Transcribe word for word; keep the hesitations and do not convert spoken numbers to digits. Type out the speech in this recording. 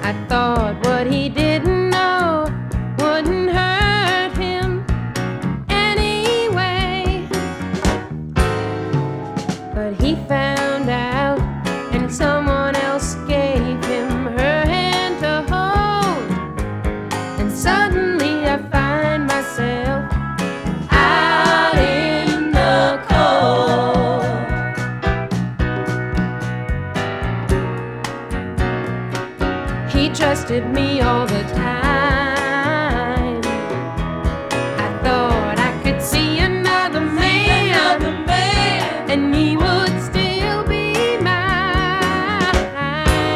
I thought what he didn't know wouldn't hurt him anyway. But he found out, and someone else gave him her hand to hold. And suddenly I find myself out in the cold. He trusted me all the time.